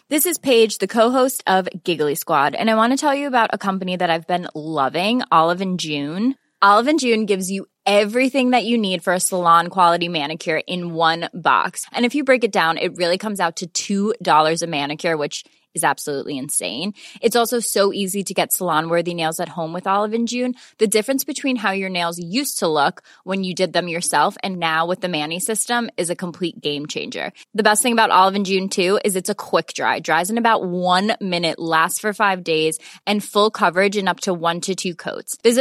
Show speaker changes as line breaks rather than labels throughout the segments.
This is Paige, the co-host of Giggly Squad, and I want to tell you about a company that I've been loving, Olive & June. Olive & June gives you everything that you need for a salon-quality manicure in one box. And if you break it down, it really comes out to $2 a manicure, which is absolutely insane. It's also so easy to get salon-worthy nails at home with Olive & June. The difference between how your nails used to look when you did them yourself and now with the Mani system is a complete game changer. The best thing about Olive & June, too, is it's a quick dry. Dries in about 1 minute, lasts for 5 days, and full coverage in up to 1 to 2 coats. Visit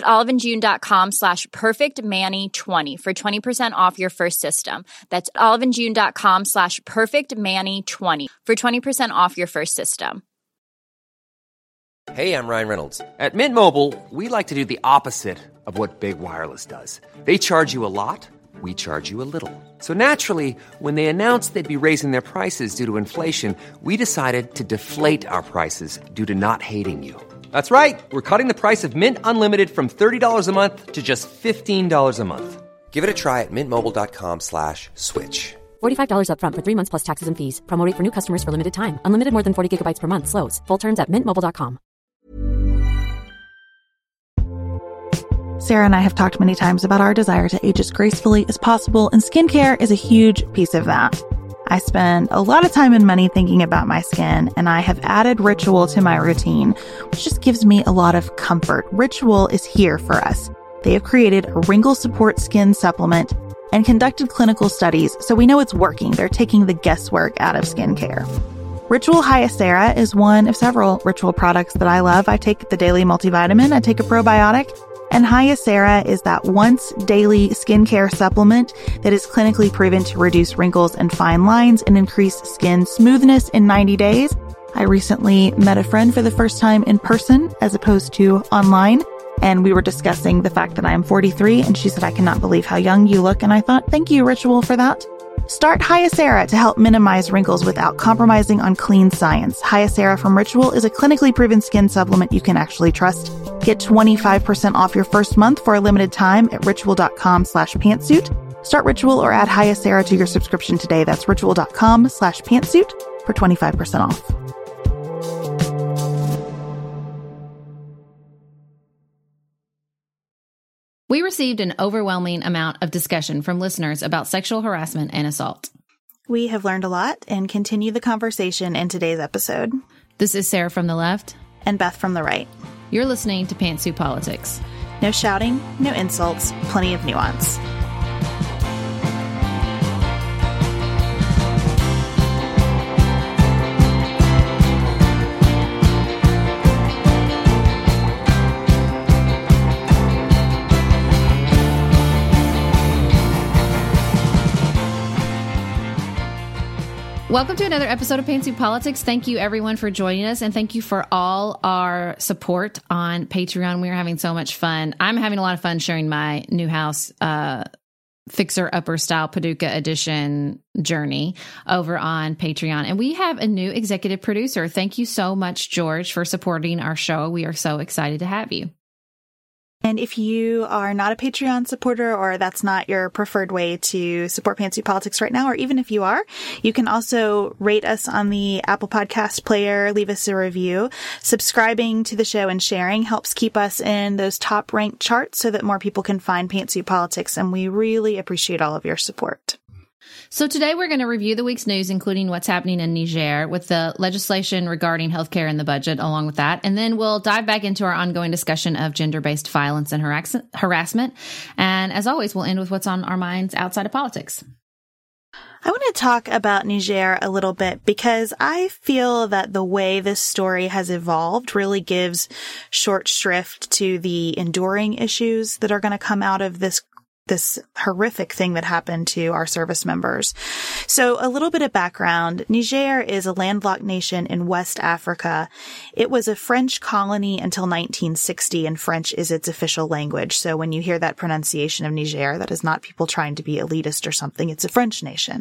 oliveandjune.com/perfectmani20 for 20% off your first system. That's oliveandjune.com/perfectmani20 for 20% off your first system.
Hey, I'm Ryan Reynolds. At Mint Mobile, we like to do the opposite of what Big Wireless does. They charge you a lot, we charge you a little. So naturally, when they announced they'd be raising their prices due to inflation, we decided to deflate our prices due to not hating you. That's right. We're cutting the price of Mint Unlimited from $30 a month to just $15 a month. Give it a try at mintmobile.com/switch.
$45 up front for 3 months plus taxes and fees. Promo rate for new customers for limited time. Unlimited more than 40 gigabytes per month. Slows full terms at mintmobile.com.
Sarah and I have talked many times about our desire to age as gracefully as possible, and skincare is a huge piece of that. I spend a lot of time and money thinking about my skin, and I have added Ritual to my routine, which just gives me a lot of comfort. Ritual is here for us. They have created a wrinkle support skin supplement and conducted clinical studies, so we know it's working. They're taking the guesswork out of skincare. Ritual Hyacera is one of several Ritual products that I love. I take the daily multivitamin, I take a probiotic, and Hyacera is that once daily skincare supplement that is clinically proven to reduce wrinkles and fine lines and increase skin smoothness in 90 days. I recently met a friend for the first time in person as opposed to online, and we were discussing the fact that I am 43, and she said, "I cannot believe how young you look." And I thought, thank you, Ritual, for that. Start Hyacera to help minimize wrinkles without compromising on clean science. Hyacera from Ritual is a clinically proven skin supplement you can actually trust. Get 25% off your first month for a limited time at ritual.com/pantsuit. Start Ritual or add Hyacera to your subscription today. That's ritual.com/pantsuit for 25% off.
We received an overwhelming amount of discussion from listeners about sexual harassment and assault.
We have learned a lot and continue the conversation in today's episode.
This is Sarah from the left.
And Beth from the right.
You're listening to Pantsuit Politics.
No shouting, no insults, plenty of nuance.
Welcome to another episode of Pantsuit Politics. Thank you, everyone, for joining us, and thank you for all our support on Patreon. We are having so much fun. I'm having a lot of fun sharing my new house fixer-upper style Paducah edition journey over on Patreon. And we have a new executive producer. Thank you so much, George, for supporting our show. We are so excited to have you.
And if you are not a Patreon supporter, or that's not your preferred way to support Pantsuit Politics right now, or even if you are, you can also rate us on the Apple Podcast player, leave us a review. Subscribing to the show and sharing helps keep us in those top ranked charts so that more people can find Pantsuit Politics, and we really appreciate all of your support.
So today we're going to review the week's news, including what's happening in Niger with the legislation regarding healthcare and the budget along with that. And then we'll dive back into our ongoing discussion of gender-based violence and harassment. And as always, we'll end with what's on our minds outside of politics.
I want to talk about Niger a little bit because I feel that the way this story has evolved really gives short shrift to the enduring issues that are going to come out of this horrific thing that happened to our service members. So a little bit of background. Niger is a landlocked nation in West Africa. It was a French colony until 1960, and French is its official language. So when you hear that pronunciation of Niger, that is not people trying to be elitist or something. It's a French nation.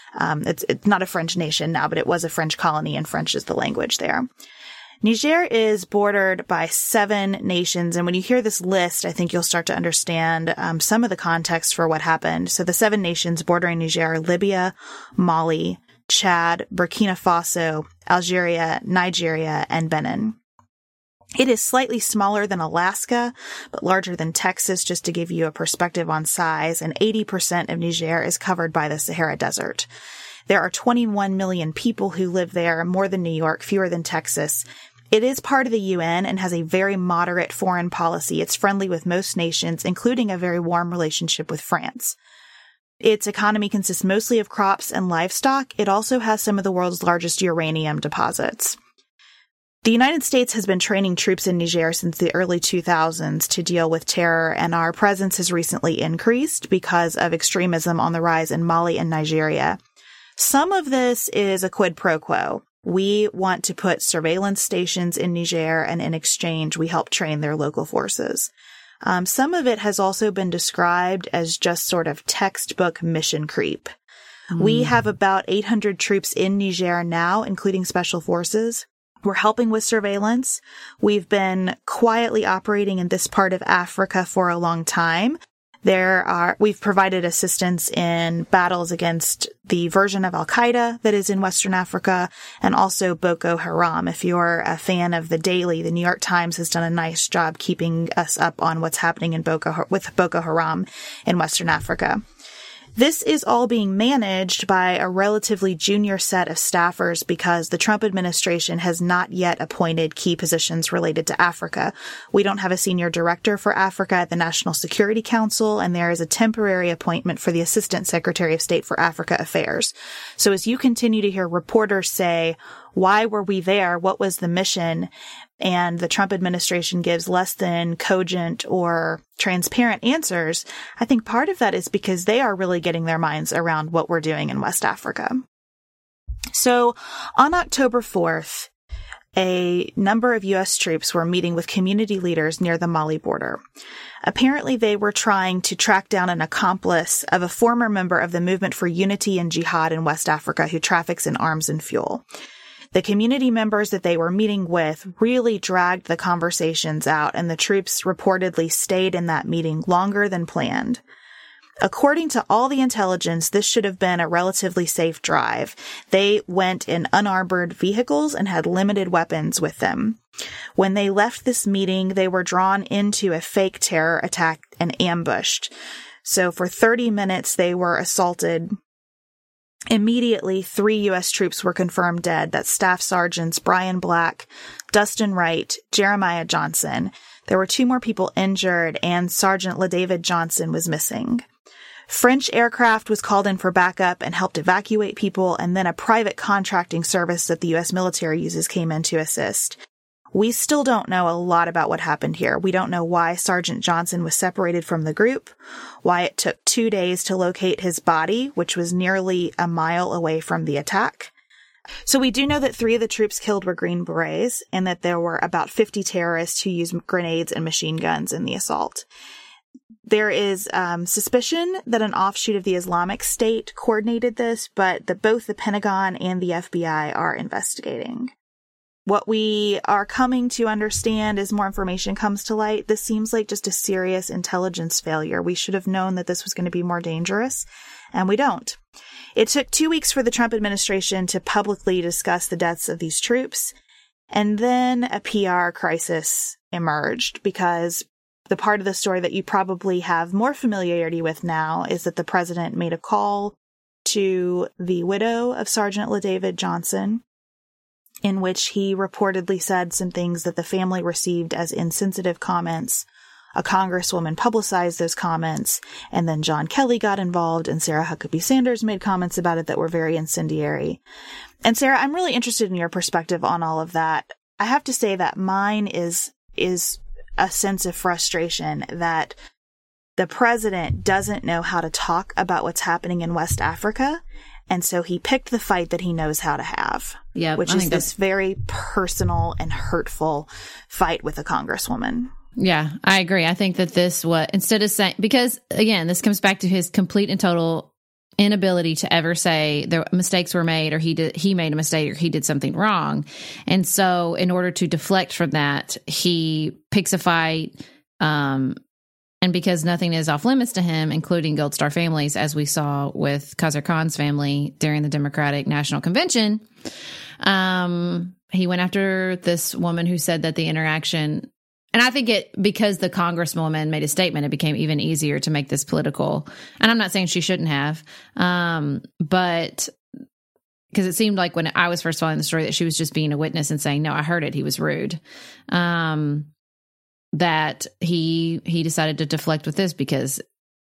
It's not a French nation now, but it was a French colony, and French is the language there. Niger is bordered by 7 nations, and when you hear this list, I think you'll start to understand some of the context for what happened. So the 7 nations bordering Niger are Libya, Mali, Chad, Burkina Faso, Algeria, Nigeria, and Benin. It is slightly smaller than Alaska, but larger than Texas, just to give you a perspective on size, and 80% of Niger is covered by the Sahara Desert. There are 21 million people who live there, more than New York, fewer than Texas. It is part of the UN and has a very moderate foreign policy. It's friendly with most nations, including a very warm relationship with France. Its economy consists mostly of crops and livestock. It also has some of the world's largest uranium deposits. The United States has been training troops in Niger since the early 2000s to deal with terror, and our presence has recently increased because of extremism on the rise in Mali and Nigeria. Some of this is a quid pro quo. We want to put surveillance stations in Niger, and in exchange, we help train their local forces. Some of it has also been described as just sort of textbook mission creep. We have about 800 troops in Niger now, including special forces. We're helping with surveillance. We've been quietly operating in this part of Africa for a long time. We've provided assistance in battles against the version of Al-Qaeda that is in Western Africa, and also Boko Haram. If you're a fan of The Daily, the New York Times has done a nice job keeping us up on what's happening with Boko Haram in Western Africa. This is all being managed by a relatively junior set of staffers because the Trump administration has not yet appointed key positions related to Africa. We don't have a senior director for Africa at the National Security Council, and there is a temporary appointment for the Assistant Secretary of State for Africa Affairs. So as you continue to hear reporters say, why were we there? What was the mission? And the Trump administration gives less than cogent or transparent answers, I think part of that is because they are really getting their minds around what we're doing in West Africa. So on October 4th, a number of U.S. troops were meeting with community leaders near the Mali border. Apparently, they were trying to track down an accomplice of a former member of the Movement for Unity and Jihad in West Africa who traffics in arms and fuel. The community members that they were meeting with really dragged the conversations out, and the troops reportedly stayed in that meeting longer than planned. According to all the intelligence, this should have been a relatively safe drive. They went in unarmored vehicles and had limited weapons with them. When they left this meeting, they were drawn into a fake terror attack and ambushed. So for 30 minutes, they were assaulted. Immediately, 3 U.S. troops were confirmed dead. That's Staff Sergeants Brian Black, Dustin Wright, Jeremiah Johnson. There were 2 more people injured, and Sergeant LaDavid Johnson was missing. French aircraft was called in for backup and helped evacuate people, and then a private contracting service that the U.S. military uses came in to assist. We still don't know a lot about what happened here. We don't know why Sergeant Johnson was separated from the group, why it took 2 days to locate his body, which was nearly a mile away from the attack. So we do know that 3 of the troops killed were Green Berets, and that there were about 50 terrorists who used grenades and machine guns in the assault. There is suspicion that an offshoot of the Islamic State coordinated this, but both the Pentagon and the FBI are investigating. What we are coming to understand as more information comes to light, this seems like just a serious intelligence failure. We should have known that this was going to be more dangerous, and we don't. It took 2 weeks for the Trump administration to publicly discuss the deaths of these troops, and then a PR crisis emerged because the part of the story that you probably have more familiarity with now is that the president made a call to the widow of Sergeant LaDavid Johnson, in which he reportedly said some things that the family received as insensitive comments. A congresswoman publicized those comments, and then John Kelly got involved, and Sarah Huckabee Sanders made comments about it that were very incendiary. And Sarah, I'm really interested in your perspective on all of that. I have to say that mine is a sense of frustration that the president doesn't know how to talk about what's happening in West Africa. And so he picked the fight that he knows how to have, which is this very personal and hurtful fight with a congresswoman.
Yeah, I agree. I think that instead of saying, because again, this comes back to his complete and total inability to ever say there mistakes were made, or he made a mistake, or he did something wrong. And so in order to deflect from that, he picks a fight, And because nothing is off limits to him, including Gold Star families, as we saw with Khazar Khan's family during the Democratic National Convention, he went after this woman who said that the interaction, and I think because the congresswoman made a statement, it became even easier to make this political. And I'm not saying she shouldn't have, but because it seemed like when I was first following the story that she was just being a witness and saying, no, I heard it. He was rude. That he decided to deflect with this because,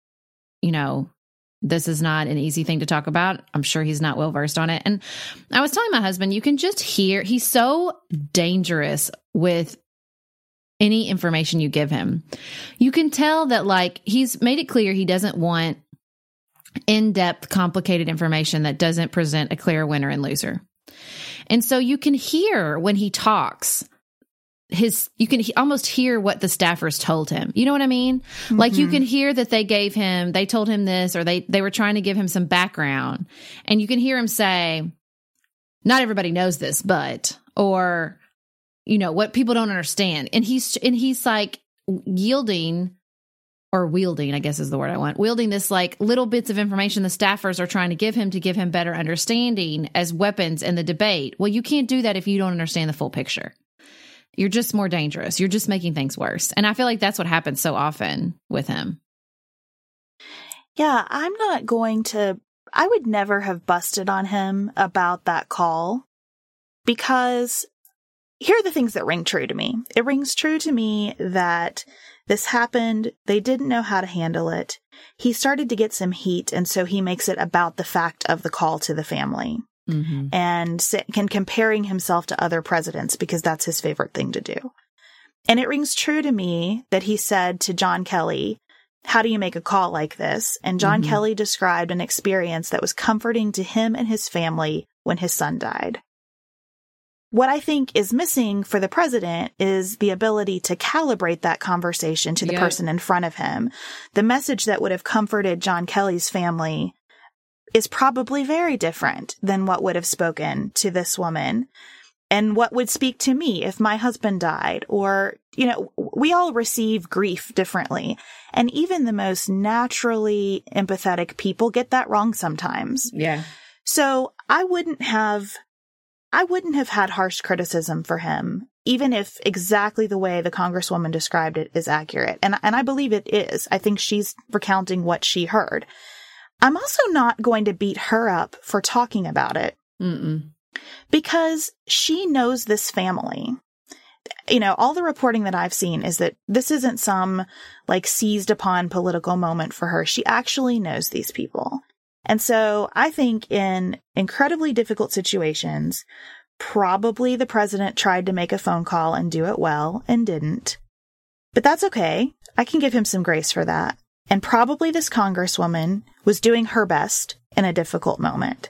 this is not an easy thing to talk about. I'm sure he's not well versed on it. And I was telling my husband, you can just hear, he's so dangerous with any information you give him. You can tell that he's made it clear he doesn't want in-depth, complicated information that doesn't present a clear winner and loser. And so you can hear when he talks, you can almost hear what the staffers told him. You know what I mean? Mm-hmm. Like you can hear that they told him this, or they were trying to give him some background. And you can hear him say, not everybody knows this, but, or, what people don't understand. And he's like wielding, I guess is the word I want, wielding this little bits of information the staffers are trying to give him better understanding as weapons in the debate. Well, you can't do that if you don't understand the full picture. You're just more dangerous. You're just making things worse. And I feel like that's what happens so often with him.
Yeah, I would never have busted on him about that call, because here are the things that ring true to me. It rings true to me that this happened. They didn't know how to handle it. He started to get some heat, and so he makes it about the fact of the call to the family. Mm-hmm. And comparing himself to other presidents because that's his favorite thing to do. And it rings true to me that he said to John Kelly, how do you make a call like this? And John mm-hmm. Kelly described an experience that was comforting to him and his family when his son died. What I think is missing for the president is the ability to calibrate that conversation to the person in front of him. The message that would have comforted John Kelly's family is probably very different than what would have spoken to this woman and what would speak to me if my husband died. Or, we all receive grief differently. And even the most naturally empathetic people get that wrong sometimes. Yeah. So I wouldn't have had harsh criticism for him, even if exactly the way the Congresswoman described it is accurate. And I believe it is. I think she's recounting what she heard. I'm also not going to beat her up for talking about it. Mm-mm. Because she knows this family. All the reporting that I've seen is that this isn't some seized upon political moment for her. She actually knows these people. And so I think in incredibly difficult situations, probably the president tried to make a phone call and do it well and didn't. But that's okay. I can give him some grace for that. And probably this congresswoman was doing her best in a difficult moment.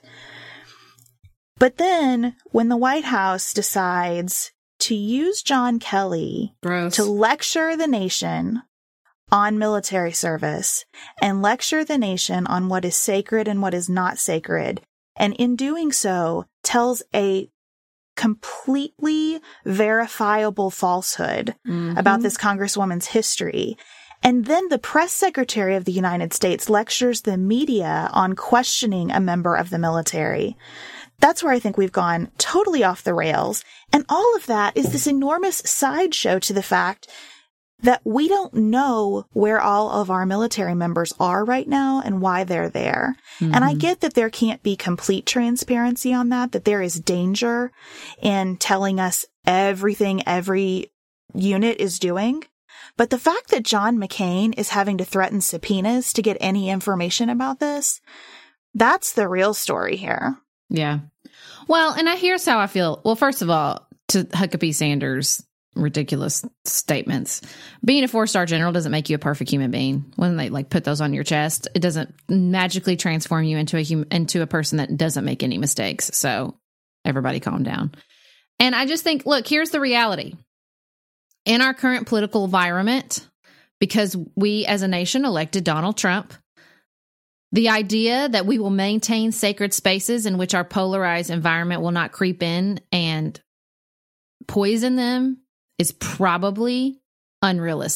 But then when the White House decides to use John Kelly to lecture the nation on military service and lecture the nation on what is sacred and what is not sacred, and in doing so tells a completely verifiable falsehood mm-hmm. about this congresswoman's history. And then the press secretary of the United States lectures the media on questioning a member of the military. That's where I think we've gone totally off the rails. And all of that is this enormous sideshow to the fact that we don't know where all of our military members are right now and why they're there. Mm-hmm. And I get that there can't be complete transparency on that there is danger in telling us everything every unit is doing. But the fact that John McCain is having to threaten subpoenas to get any information about this, that's the real story here.
Yeah. Well, and here's how I feel. Well, first of all, to Huckabee Sanders' ridiculous statements, being a 4-star general doesn't make you a perfect human being. When they put those on your chest, it doesn't magically transform you into a person that doesn't make any mistakes. So everybody calm down. And I just think, look, here's the reality. In our current political environment, because we as a nation elected Donald Trump, the idea that we will maintain sacred spaces in which our polarized environment will not creep in and poison them is probably unrealistic.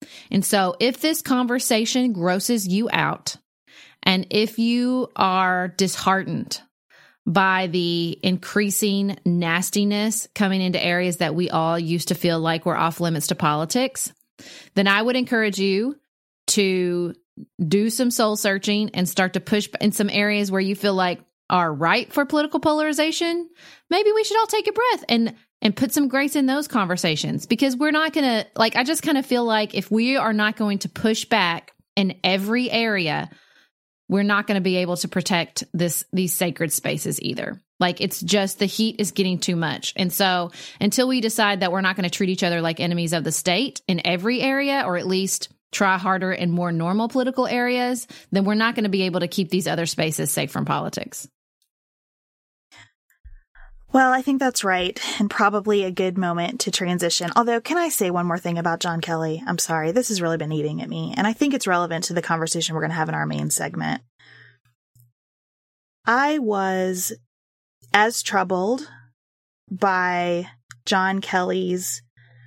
And so if this conversation grosses you out, and if you are disheartened by the increasing nastiness coming into areas that we all used to feel like were off limits to politics, then I would encourage you to do some soul searching and start to push in some areas where you feel like are ripe for political polarization. Maybe we should all take a breath and put some grace in those conversations, because we're not going to, like, I just kind of feel like if we are not going to push back in every area, we're not going to be able to protect these sacred spaces either. Like, it's just the heat is getting too much. And so until we decide that we're not going to treat each other like enemies of the state in every area, or at least try harder in more normal political areas, then we're not going to be able to keep these other spaces safe from politics.
Well, I think that's right, and probably a good moment to transition. Although, can I say one more thing about John Kelly? I'm sorry, this has really been eating at me, and I think it's relevant to the conversation we're going to have in our main segment. I was as troubled by John Kelly's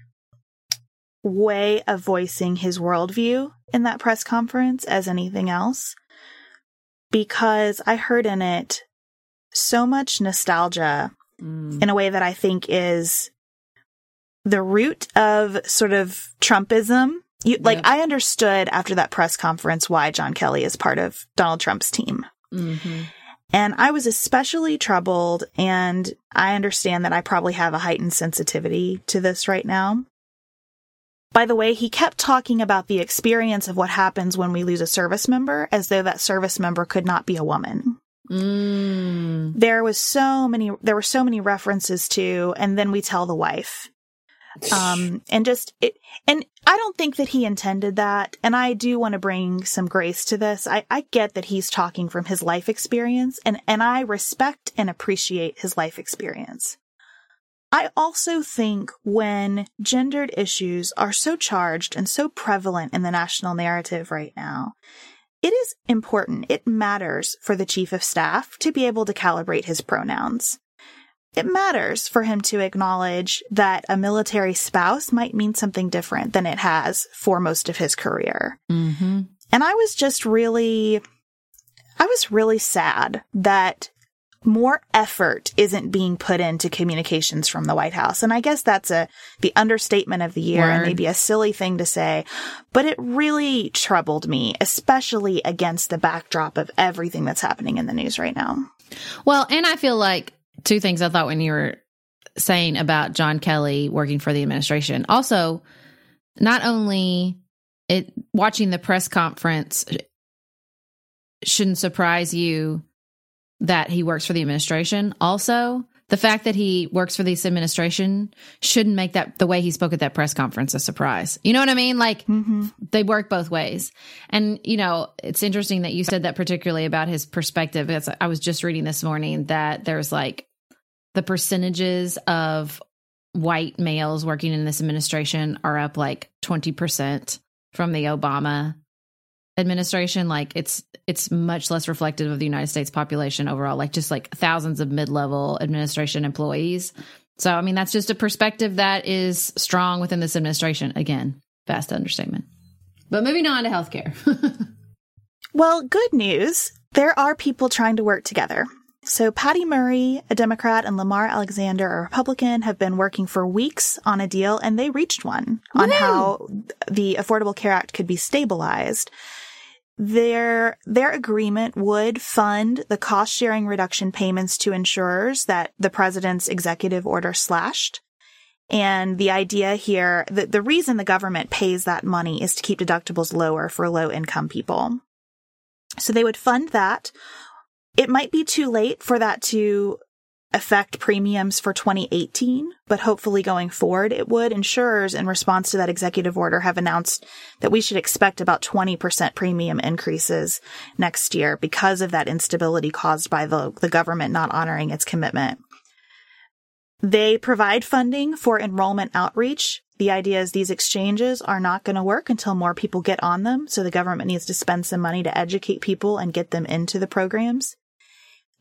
way of voicing his worldview in that press conference as anything else, because I heard in it so much nostalgia in a way that I think is the root of sort of Trumpism. I understood after that press conference why John Kelly is part of Donald Trump's team. Mm-hmm. And I was especially troubled, and I understand that I probably have a heightened sensitivity to this right now. By the way, he kept talking about the experience of what happens when we lose a service member, as though that service member could not be a woman. There were so many references to, and then we tell the wife, and I don't think that he intended that. And I do want to bring some grace to this. I get that he's talking from his life experience, and I respect and appreciate his life experience. I also think when gendered issues are so charged and so prevalent in the national narrative right now, it is important, it matters for the chief of staff to be able to calibrate his pronouns. It matters for him to acknowledge that a military spouse might mean something different than it has for most of his career. Mm-hmm. And I was really sad that more effort isn't being put into communications from the White House. And I guess that's the understatement of the year. Word. And maybe a silly thing to say, but it really troubled me, especially against the backdrop of everything that's happening in the news right now.
Well, and I feel like two things I thought when you were saying about John Kelly working for the administration. Also, not only watching the press conference shouldn't surprise you that he works for the administration. Also, the fact that he works for this administration shouldn't make that the way he spoke at that press conference a surprise. You know what I mean? Like, They work both ways. And, it's interesting that you said that particularly about his perspective. I was just reading this morning that there's like the percentages of white males working in this administration are up like 20% from the Obama administration. Like it's much less reflective of the United States population overall, like just like thousands of mid-level administration employees. So, I mean, that's just a perspective that is strong within this administration. Again, vast understatement. But moving on to healthcare.
Well, good news. There are people trying to work together. So Patty Murray, a Democrat, and Lamar Alexander, a Republican, have been working for weeks on a deal, and they reached one on how the Affordable Care Act could be stabilized. Their agreement would fund the cost-sharing reduction payments to insurers that the president's executive order slashed. And the idea here, the reason the government pays that money is to keep deductibles lower for low-income people. So they would fund that. It might be too late for that to affect premiums for 2018, but hopefully going forward it would. Insurers, in response to that executive order, have announced that we should expect about 20% premium increases next year because of that instability caused by the government not honoring its commitment. They provide funding for enrollment outreach. The idea is these exchanges are not going to work until more people get on them, so the government needs to spend some money to educate people and get them into the programs.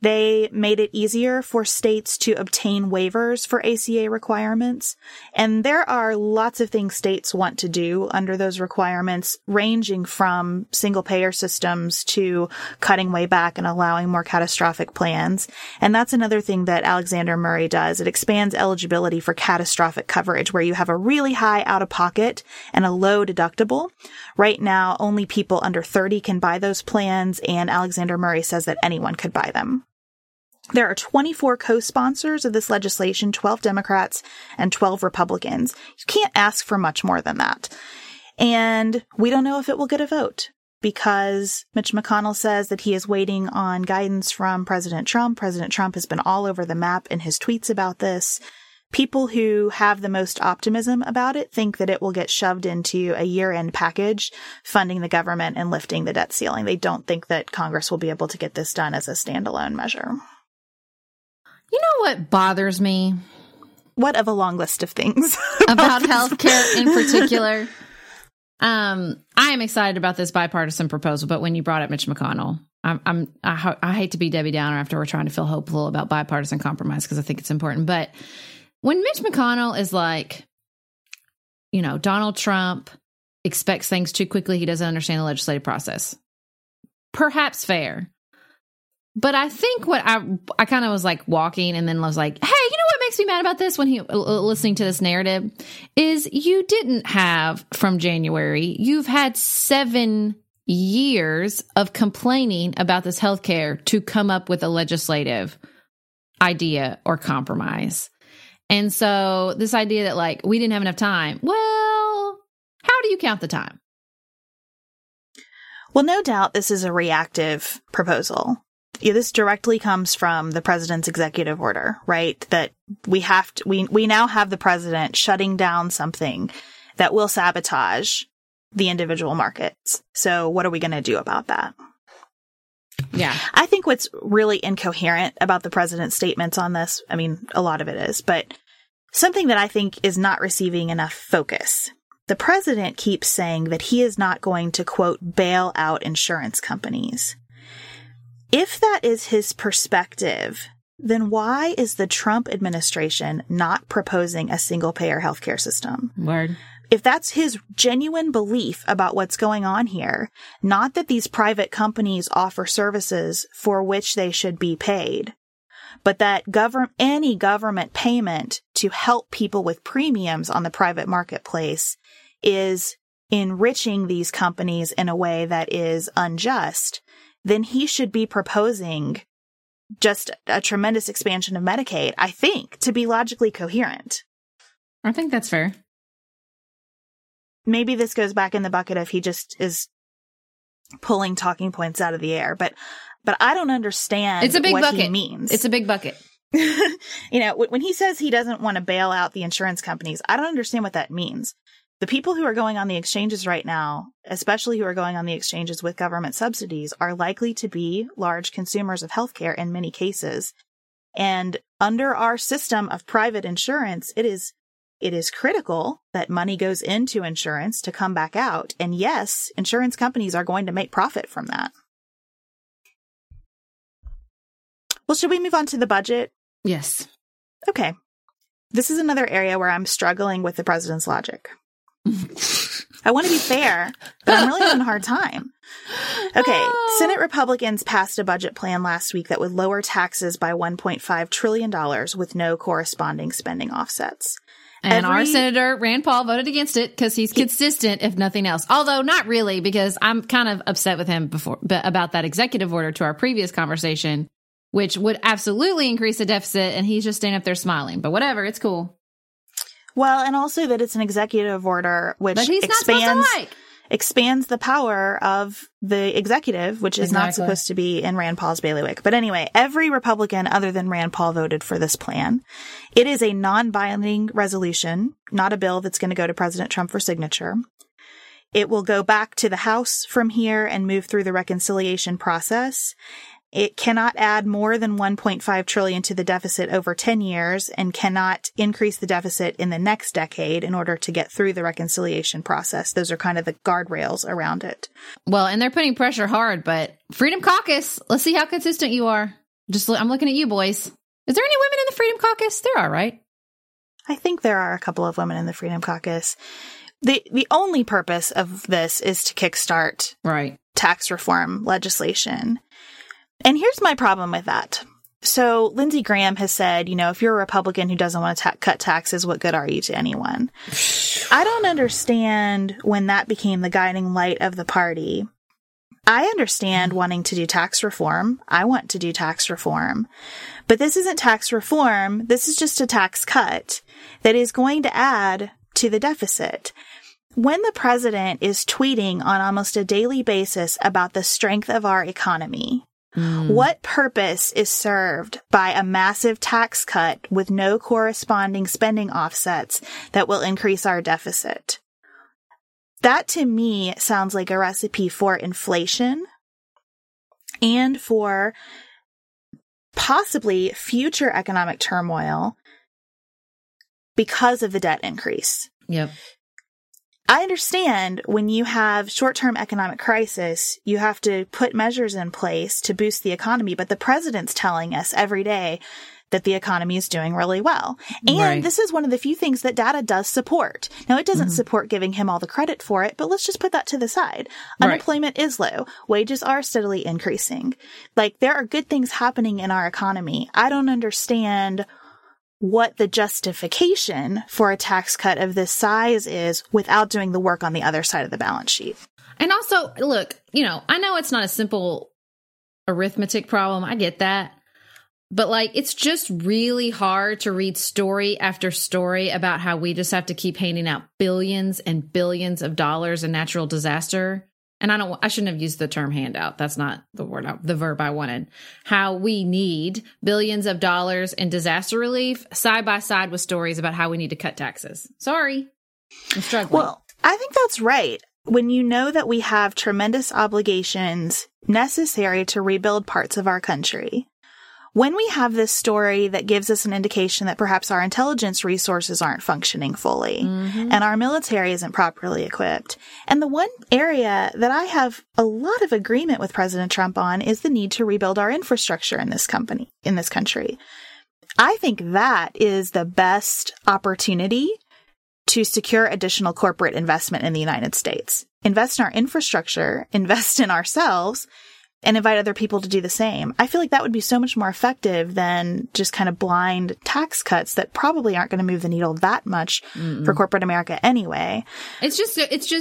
They made it easier for states to obtain waivers for ACA requirements. And there are lots of things states want to do under those requirements, ranging from single payer systems to cutting way back and allowing more catastrophic plans. And that's another thing that Alexander Murray does. It expands eligibility for catastrophic coverage, where you have a really high out-of-pocket and a low deductible. Right now, only people under 30 can buy those plans, and Alexander Murray says that anyone could buy them. There are 24 co-sponsors of this legislation, 12 Democrats and 12 Republicans. You can't ask for much more than that. And we don't know if it will get a vote, because Mitch McConnell says that he is waiting on guidance from President Trump. President Trump has been all over the map in his tweets about this. People who have the most optimism about it think that it will get shoved into a year-end package funding the government and lifting the debt ceiling. They don't think that Congress will be able to get this done as a standalone measure.
You know what bothers me?
What of a long list of things
about healthcare in particular? I am excited about this bipartisan proposal, but when you brought up Mitch McConnell, I hate to be Debbie Downer after we're trying to feel hopeful about bipartisan compromise, because I think it's important. But when Mitch McConnell is like, you know, Donald Trump expects things too quickly, he doesn't understand the legislative process. Perhaps fair. But I think what I kind of was like walking and then was like, hey, you know what makes me mad about this when listening to this narrative is you didn't have from January, you've had 7 years of complaining about this healthcare to come up with a legislative idea or compromise. And so this idea that like we didn't have enough time, well, how do you count the time?
Well, no doubt this is a reactive proposal. Yeah, this directly comes from the president's executive order, right? That we now have the president shutting down something that will sabotage the individual markets. So what are we going to do about that?
Yeah.
I think what's really incoherent about the president's statements on this, I mean, a lot of it is, but something that I think is not receiving enough focus. The president keeps saying that he is not going to, quote, bail out insurance companies. If that is his perspective, then why is the Trump administration not proposing a single-payer healthcare system?
Word.
If that's his genuine belief about what's going on here, not that these private companies offer services for which they should be paid, but that any government payment to help people with premiums on the private marketplace is enriching these companies in a way that is unjust, then he should be proposing just a tremendous expansion of Medicaid, I think, to be logically coherent.
I think that's fair.
Maybe this goes back in the bucket of he just is pulling talking points out of the air, but I don't understand
it's a big
what
bucket.
he means.
It's a big bucket.
You know, when he says he doesn't want to bail out the insurance companies, I don't understand what that means. The people who are going on the exchanges right now, especially who are going on the exchanges with government subsidies, are likely to be large consumers of healthcare in many cases. And under our system of private insurance, it is critical that money goes into insurance to come back out. And yes, insurance companies are going to make profit from that. Well, should we move on to the budget?
Yes.
Okay. This is another area where I'm struggling with the president's logic. I want to be fair, but I'm really having a hard time. Okay, Senate Republicans passed a budget plan last week that would lower taxes by $1.5 trillion with no corresponding spending offsets.
And our Senator Rand Paul voted against it because he's consistent, if nothing else. Although not really, because I'm kind of upset with him about that executive order to our previous conversation, which would absolutely increase the deficit, and he's just standing up there smiling. But whatever, it's cool.
Well, and also that it's an executive order which expands the power of the executive, which is not supposed to be in Rand Paul's bailiwick. But anyway, every Republican other than Rand Paul voted for this plan. It is a non-binding resolution, not a bill that's going to go to President Trump for signature. It will go back to the House from here and move through the reconciliation process. It cannot add more than $1.5 trillion to the deficit over 10 years and cannot increase the deficit in the next decade in order to get through the reconciliation process. Those are kind of the guardrails around it.
Well, and they're putting pressure hard, but Freedom Caucus, let's see how consistent you are. I'm looking at you boys. Is there any women in the Freedom Caucus? There are, right?
I think there are a couple of women in the Freedom Caucus. The only purpose of this is to kickstart tax reform legislation. And here's my problem with that. So Lindsey Graham has said, if you're a Republican who doesn't want to cut taxes, what good are you to anyone? I don't understand when that became the guiding light of the party. I understand wanting to do tax reform. I want to do tax reform. But this isn't tax reform. This is just a tax cut that is going to add to the deficit. When the president is tweeting on almost a daily basis about the strength of our economy, what purpose is served by a massive tax cut with no corresponding spending offsets that will increase our deficit? That to me sounds like a recipe for inflation and for possibly future economic turmoil because of the debt increase.
Yep.
I understand when you have short-term economic crisis, you have to put measures in place to boost the economy, but the president's telling us every day that the economy is doing really well. And this is one of the few things that data does support. Now, it doesn't support giving him all the credit for it, but let's just put that to the side. Unemployment is low. Wages are steadily increasing. There are good things happening in our economy. I don't understand what the justification for a tax cut of this size is without doing the work on the other side of the balance sheet.
And also, look, I know it's not a simple arithmetic problem. I get that. But it's just really hard to read story after story about how we just have to keep handing out billions and billions of dollars in natural disaster. And I shouldn't have used the term handout. That's not the verb I wanted. How we need billions of dollars in disaster relief side by side with stories about how we need to cut taxes. Sorry, I'm struggling.
Well, I think that's right. When you know that we have tremendous obligations necessary to rebuild parts of our country, when we have this story that gives us an indication that perhaps our intelligence resources aren't functioning fully and our military isn't properly equipped. And the one area that I have a lot of agreement with President Trump on is the need to rebuild our infrastructure in this country. I think that is the best opportunity to secure additional corporate investment in the United States. Invest in our infrastructure, invest in ourselves, and invite other people to do the same. I feel like that would be so much more effective than just kind of blind tax cuts that probably aren't going to move the needle that much for corporate America anyway.
It's just,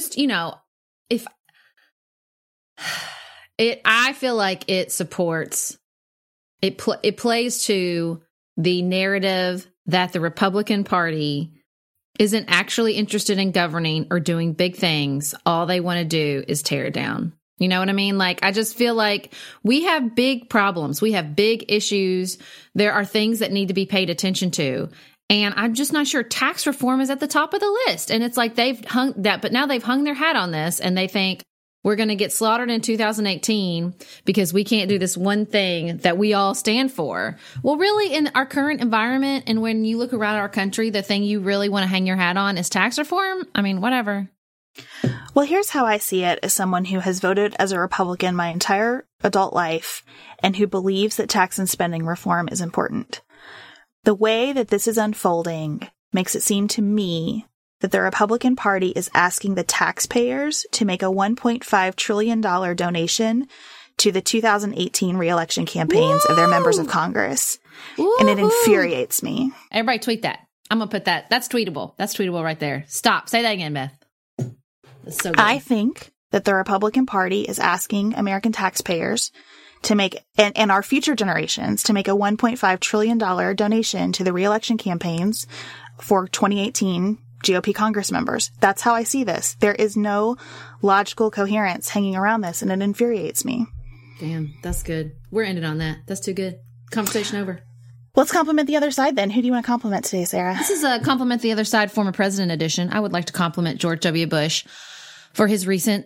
I feel like it supports, it plays to the narrative that the Republican Party isn't actually interested in governing or doing big things. All they want to do is tear it down. You know what I mean? I just feel like we have big problems. We have big issues. There are things that need to be paid attention to. And I'm just not sure tax reform is at the top of the list. And it's like they've hung that, but now they've hung their hat on this and they think we're going to get slaughtered in 2018 because we can't do this one thing that we all stand for. Well, really, in our current environment and when you look around our country, the thing you really want to hang your hat on is tax reform. I mean, whatever.
Well, here's how I see it as someone who has voted as a Republican my entire adult life and who believes that tax and spending reform is important. The way that this is unfolding makes it seem to me that the Republican Party is asking the taxpayers to make a $1.5 trillion donation to the 2018 reelection campaigns of their members of Congress. And it infuriates me.
Everybody tweet that. I'm going to put that. That's tweetable. That's tweetable right there. Stop. Say that again, Beth. So
I think that the Republican Party is asking American taxpayers to make, and our future generations, to make a $1.5 trillion donation to the reelection campaigns for 2018 GOP Congress members. That's how I see this. There is no logical coherence hanging around this, and it infuriates me.
Damn, that's good. We're ending on that. That's too good. Conversation over.
Let's compliment the other side then. Who do you want to compliment today, Sarah?
This is a compliment the other side former president edition. I would like to compliment George W. Bush for his recent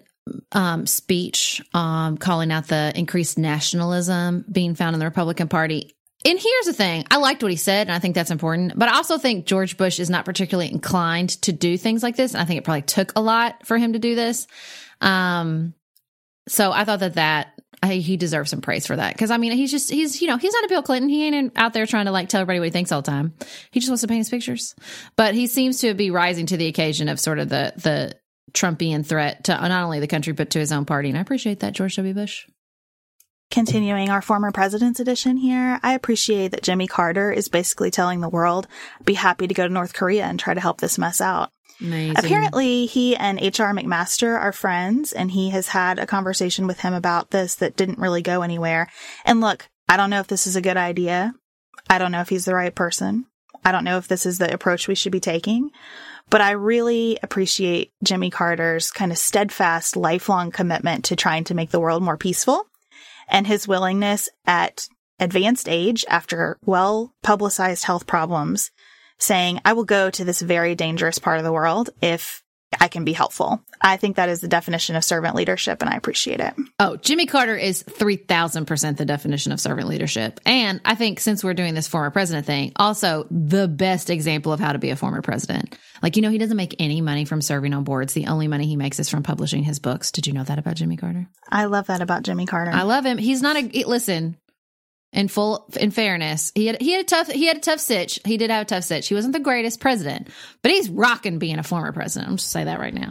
speech calling out the increased nationalism being found in the Republican Party. And here's the thing. I liked what he said, and I think that's important. But I also think George Bush is not particularly inclined to do things like this. And I think it probably took a lot for him to do this. So I thought that He deserves some praise for that. Because, I mean, he's not a Bill Clinton. He ain't out there trying to like tell everybody what he thinks all the time. He just wants to paint his pictures. But he seems to be rising to the occasion of sort of the Trumpian threat to not only the country, but to his own party. And I appreciate that, George W. Bush.
Continuing our former president's edition here, I appreciate that Jimmy Carter is basically telling the world, be happy to go to North Korea and try to help this mess out.
Amazing.
Apparently, he and H.R. McMaster are friends, and he has had a conversation with him about this that didn't really go anywhere. And look, I don't know if this is a good idea. I don't know if he's the right person. I don't know if this is the approach we should be taking. But I really appreciate Jimmy Carter's kind of steadfast, lifelong commitment to trying to make the world more peaceful, and his willingness at advanced age, after well-publicized health problems, saying, I will go to this very dangerous part of the world if I can be helpful. I think that is the definition of servant leadership, and I appreciate it.
Oh, Jimmy Carter is 3,000% the definition of servant leadership. And I think since we're doing this former president thing, also the best example of how to be a former president. Like, he doesn't make any money from serving on boards. The only money he makes is from publishing his books. Did you know that about Jimmy Carter?
I love that about Jimmy Carter.
I love him. He's not listen, in fairness, he had a tough sitch. He did have a tough sitch. He wasn't the greatest president, but he's rocking being a former president. I'm just say that right now.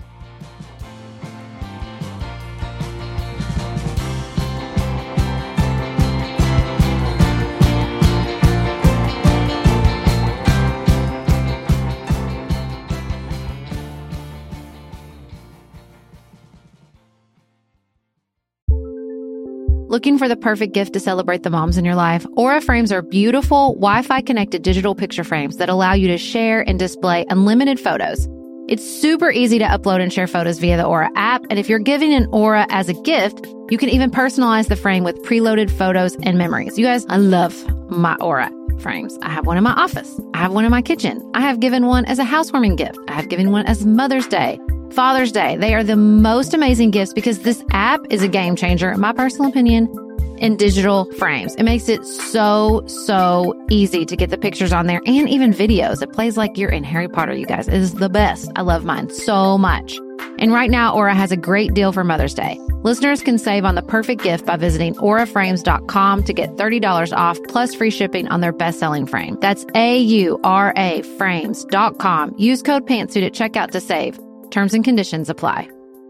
Looking for the perfect gift to celebrate the moms in your life? Aura frames are beautiful, Wi-Fi connected digital picture frames that allow you to share and display unlimited photos. It's super easy to upload and share photos via the Aura app, and if you're giving an Aura as a gift, you can even personalize the frame with preloaded photos and memories. You guys, I love my Aura frames. I have one in my office. I have one in my kitchen. I have given one as a housewarming gift. I have given one as Mother's Day, Father's Day. They are the most amazing gifts because this app is a game changer, in my personal opinion, in digital frames. It makes it so easy to get the pictures on there and even videos. It plays like you're in Harry Potter, you guys. It is the best. I love mine so much. And right now, Aura has a great deal for Mother's Day. Listeners can save on the perfect gift by visiting auraframes.com to get $30 off plus free shipping on their best-selling frame. That's AURA frames.com. Use code PANTSUIT at checkout to save. Terms and conditions apply.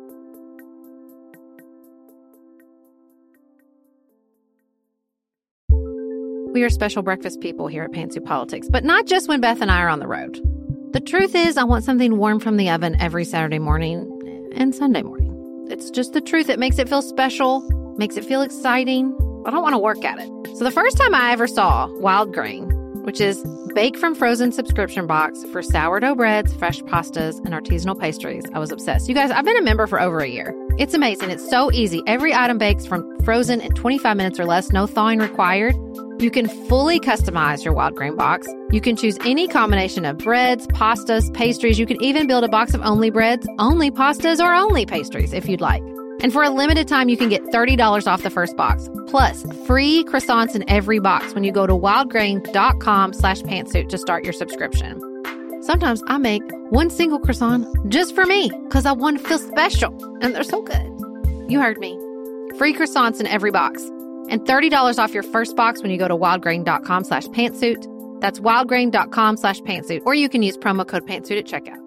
We are special breakfast people here at Pantsuit Politics, but not just when Beth and I are on the road. The truth is, I want something warm from the oven every Saturday morning and Sunday morning. It's just the truth. It makes it feel special, makes it feel exciting. I don't want to work at it. So the first time I ever saw Wild Grain, which is bake from frozen subscription box for sourdough breads, fresh pastas, and artisanal pastries, I was obsessed. You guys, I've been a member for over a year. It's amazing. It's so easy. Every item bakes from frozen in 25 minutes or less, no thawing required. You can fully customize your Wild Grain box. You can choose any combination of breads, pastas, pastries. You can even build a box of only breads, only pastas, or only pastries if you'd like. And for a limited time, you can get $30 off the first box, plus free croissants in every box when you go to wildgrain.com/pantsuit to start your subscription. Sometimes I make one single croissant just for me because I want to feel special, and they're so good. You heard me. Free croissants in every box. And $30 off your first box when you go to wildgrain.com/pantsuit. That's wildgrain.com/pantsuit. Or you can use promo code pantsuit at checkout.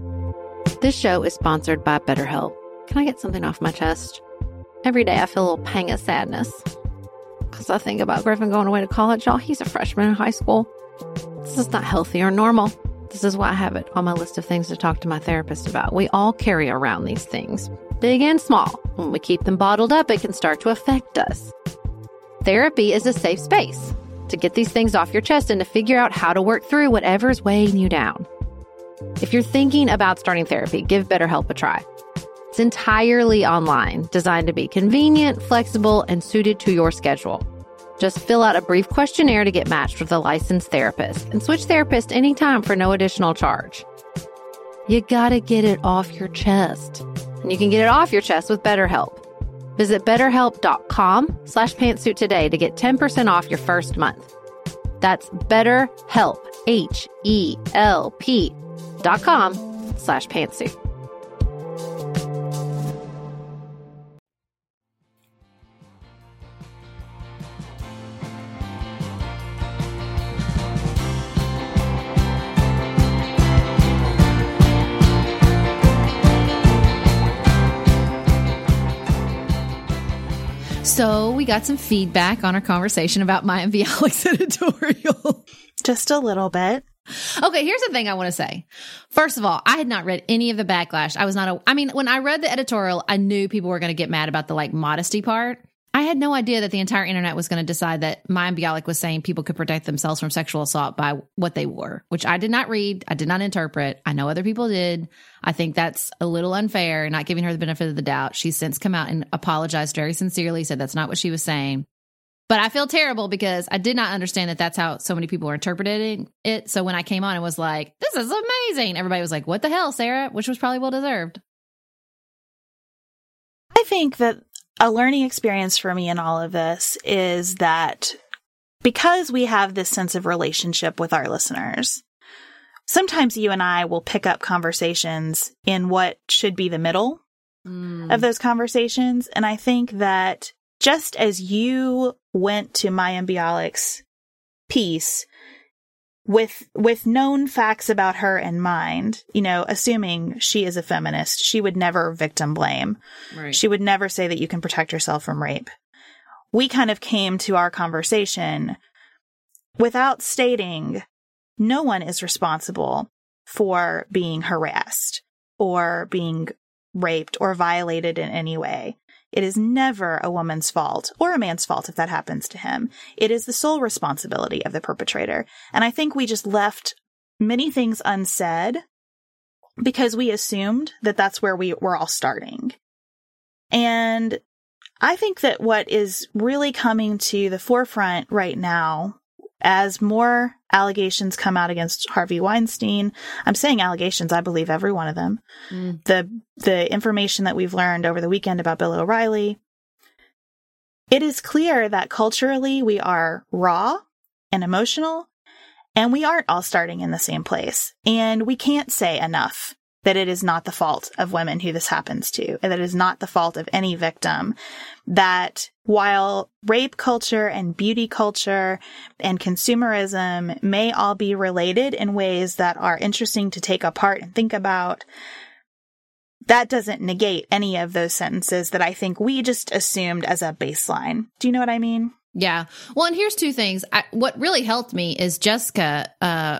This show is sponsored by BetterHelp. Can I get something off my chest? Every day I feel a little pang of sadness because I think about Griffin going away to college. Y'all, he's a freshman in high school. This is not healthy or normal. This is why I have it on my list of things to talk to my therapist about. We all carry around these things, big and small. When we keep them bottled up, it can start to affect us. Therapy is a safe space to get these things off your chest and to figure out how to work through whatever's weighing you down. If you're thinking about starting therapy, give BetterHelp a try. It's entirely online, designed to be convenient, flexible, and suited to your schedule. Just fill out a brief questionnaire to get matched with a licensed therapist and switch therapists anytime for no additional charge. You gotta get it off your chest. And you can get it off your chest with BetterHelp. Visit betterhelp.com/pantsuit today to get 10% off your first month. That's BetterHelp, HELP.com/pantsuit. So we got some feedback on our conversation about Mayim Bialik's editorial.
Just a little bit.
Okay, here's the thing I want to say. First of all, I had not read any of the backlash. When I read the editorial, I knew people were going to get mad about the modesty part. I had no idea that the entire internet was going to decide that Mayim Bialik was saying people could protect themselves from sexual assault by what they wore, which I did not read. I did not interpret. I know other people did. I think that's a little unfair, not giving her the benefit of the doubt. She's since come out and apologized very sincerely, said that's not what she was saying. But I feel terrible because I did not understand that that's how so many people were interpreting it. So when I came on and was like, this is amazing, everybody was like, what the hell, Sarah? Which was probably well deserved.
I think that a learning experience for me in all of this is that because we have this sense of relationship with our listeners, sometimes you and I will pick up conversations in what should be the middle of those conversations. And I think that just as you went to Mayim Bialik's piece with known facts about her in mind, assuming she is a feminist, she would never victim blame.
Right.
She would never say that you can protect yourself from rape. We kind of came to our conversation without stating no one is responsible for being harassed or being raped or violated in any way. It is never a woman's fault or a man's fault if that happens to him. It is the sole responsibility of the perpetrator. And I think we just left many things unsaid because we assumed that that's where we were all starting. And I think that what is really coming to the forefront right now, as more allegations come out against Harvey Weinstein, I'm saying allegations, I believe every one of them. The information that we've learned over the weekend about Bill O'Reilly, it is clear that culturally we are raw and emotional, and we aren't all starting in the same place. And we can't say enough that it is not the fault of women who this happens to, and that it is not the fault of any victim. That while rape culture and beauty culture and consumerism may all be related in ways that are interesting to take apart and think about, that doesn't negate any of those sentences that I think we just assumed as a baseline. Do you know what I mean?
Yeah. Well, and here's two things. What really helped me is Jessica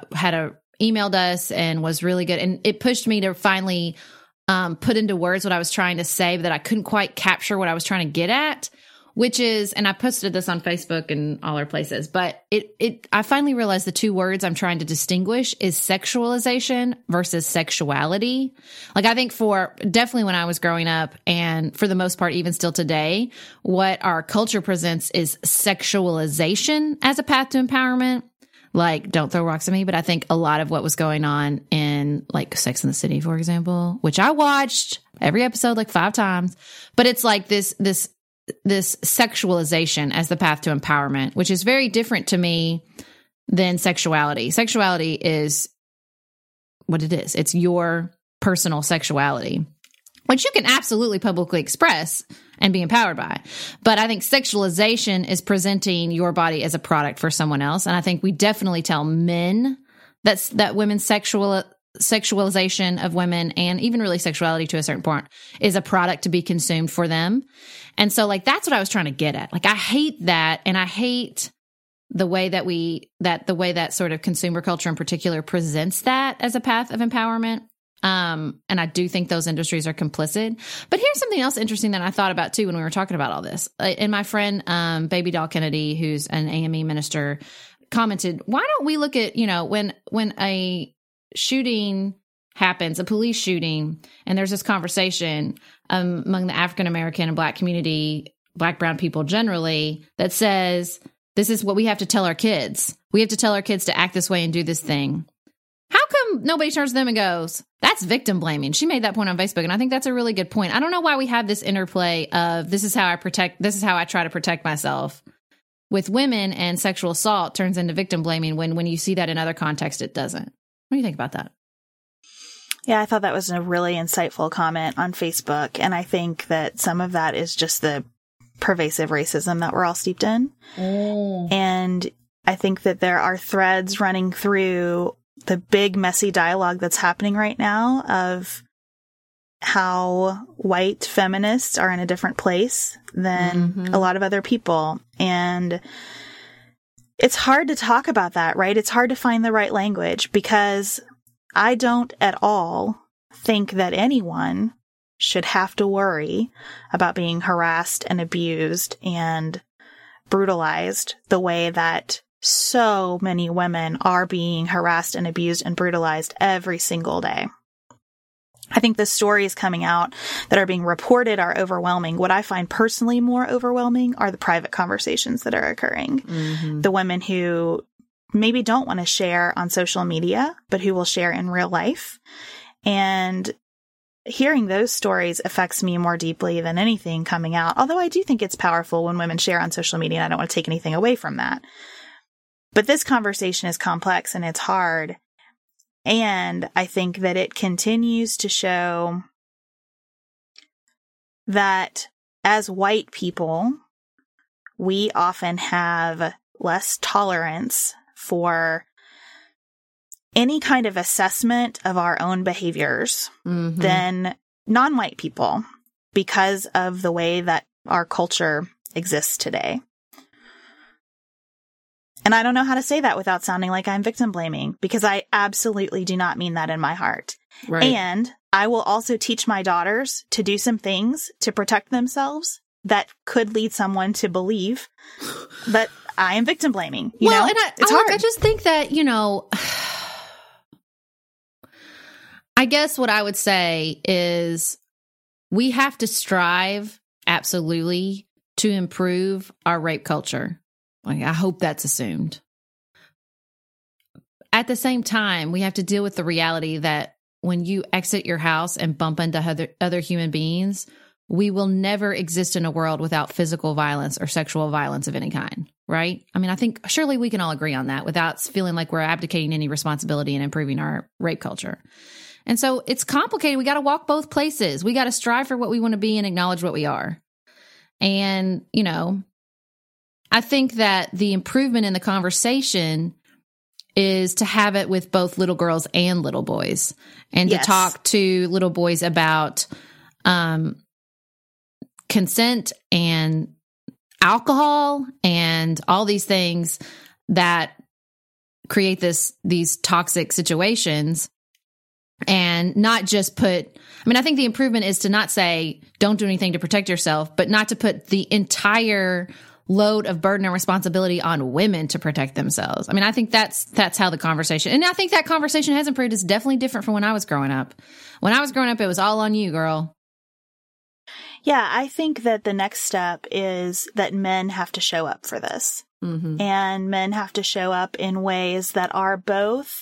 emailed us and was really good. And it pushed me to finally put into words what I was trying to say, but that I couldn't quite capture what I was trying to get at, which is, and I posted this on Facebook and all our places, but I finally realized the two words I'm trying to distinguish is sexualization versus sexuality. I think definitely when I was growing up, and for the most part, even still today, what our culture presents is sexualization as a path to empowerment. Don't throw rocks at me, but I think a lot of what was going on in Sex and the City, for example, which I watched every episode 5 times, but it's this sexualization as the path to empowerment, which is very different to me than sexuality. Sexuality is what it is. It's your personal sexuality, which you can absolutely publicly express and be empowered by. But I think sexualization is presenting your body as a product for someone else. And I think we definitely tell men that women's sexualization of women, and even really sexuality to a certain point, is a product to be consumed for them. And so that's what I was trying to get at. I hate that. And I hate the way that sort of consumer culture in particular presents that as a path of empowerment. And I do think those industries are complicit. But here's something else interesting that I thought about too when we were talking about all this. And my friend, Baby Doll Kennedy, who's an AME minister, commented, why don't we look at, when a shooting happens, a police shooting, and there's this conversation among the African-American and Black community, Black, brown people generally, that says, this is what we have to tell our kids. We have to tell our kids to act this way and do this thing. How come nobody turns to them and goes, that's victim blaming? She made that point on Facebook, and I think that's a really good point. I don't know why we have this interplay of this is how I try to protect myself with women, and sexual assault turns into victim blaming when you see that in other contexts, it doesn't. What do you think about that?
Yeah, I thought that was a really insightful comment on Facebook, and I think that some of that is just the pervasive racism that we're all steeped in. And I think that there are threads running through the big, messy dialogue that's happening right now of how white feminists are in a different place than a lot of other people. And it's hard to talk about that, right? It's hard to find the right language, because I don't at all think that anyone should have to worry about being harassed and abused and brutalized the way that so many women are being harassed and abused and brutalized every single day. I think the stories coming out that are being reported are overwhelming. What I find personally more overwhelming are the private conversations that are occurring. The women who maybe don't want to share on social media, but who will share in real life. And hearing those stories affects me more deeply than anything coming out. Although I do think it's powerful when women share on social media, and I don't want to take anything away from that. But this conversation is complex and it's hard. And I think that it continues to show that as white people, we often have less tolerance for any kind of assessment of our own behaviors than non-white people, because of the way that our culture exists today. And I don't know how to say that without sounding like I'm victim blaming, because I absolutely do not mean that in my heart. Right. And I will also teach my daughters to do some things to protect themselves that could lead someone to believe that I am victim blaming. You know?
And
it's hard.
I just think that, I guess what I would say is we have to strive absolutely to improve our rape culture. Like, I hope that's assumed. At the same time, we have to deal with the reality that when you exit your house and bump into other human beings, we will never exist in a world without physical violence or sexual violence of any kind, right? I mean, I think surely we can all agree on that without feeling like we're abdicating any responsibility in improving our rape culture. And so it's complicated. We got to walk both places. We got to strive for what we want to be and acknowledge what we are. And, I think that the improvement in the conversation is to have it with both little girls and little boys, and to talk to little boys about consent and alcohol and all these things that create these toxic situations, and not just I think the improvement is to not say, don't do anything to protect yourself, but not to put the entire load of burden and responsibility on women to protect themselves. I mean, I think that's how the conversation, and I think that conversation has improved. It's definitely different from when I was growing up. When I was growing up, it was all on you, girl.
Yeah, I think that the next step is that men have to show up for this. And men have to show up in ways that are both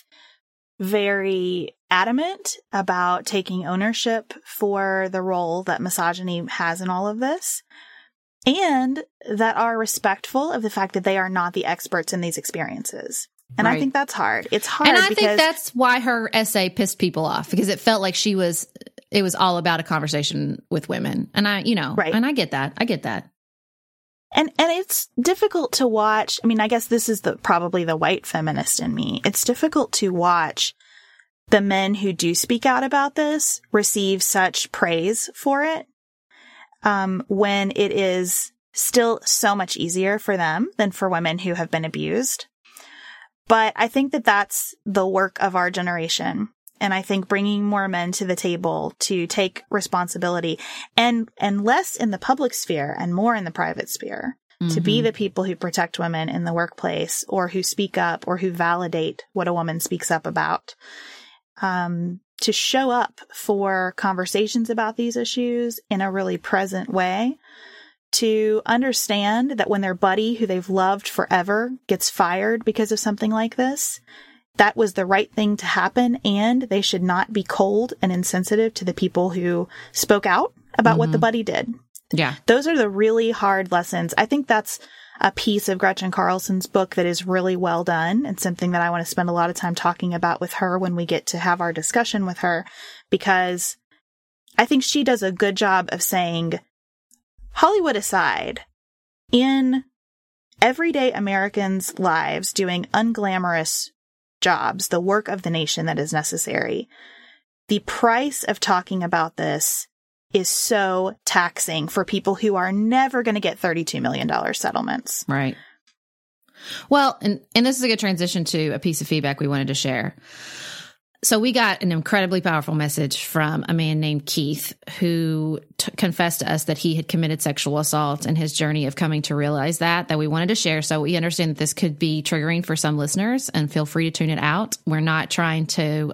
very adamant about taking ownership for the role that misogyny has in all of this, and that are respectful of the fact that they are not the experts in these experiences. And I think that's hard. It's hard.
And I think that's why her essay pissed people off, because it felt like it was all about a conversation with women. And and I get that. I get that.
And it's difficult to watch. I mean, I guess this is probably the white feminist in me. It's difficult to watch the men who do speak out about this receive such praise for it, when it is still so much easier for them than for women who have been abused. But I think that that's the work of our generation. And I think bringing more men to the table to take responsibility and less in the public sphere and more in the private sphere, to be the people who protect women in the workplace, or who speak up, or who validate what a woman speaks up about. To show up for conversations about these issues in a really present way, to understand that when their buddy who they've loved forever gets fired because of something like this, that was the right thing to happen, and they should not be cold and insensitive to the people who spoke out about what the buddy did.
Yeah.
Those are the really hard lessons. I think that's a piece of Gretchen Carlson's book that is really well done, and something that I want to spend a lot of time talking about with her when we get to have our discussion with her, because I think she does a good job of saying, Hollywood aside, in everyday Americans' lives doing unglamorous jobs, the work of the nation that is necessary, the price of talking about this is so taxing for people who are never going to get $32 million settlements.
Right. Well, and this is a good transition to a piece of feedback we wanted to share. So we got an incredibly powerful message from a man named Keith who confessed to us that he had committed sexual assault and his journey of coming to realize that we wanted to share. So we understand that this could be triggering for some listeners, and feel free to tune it out. We're not trying to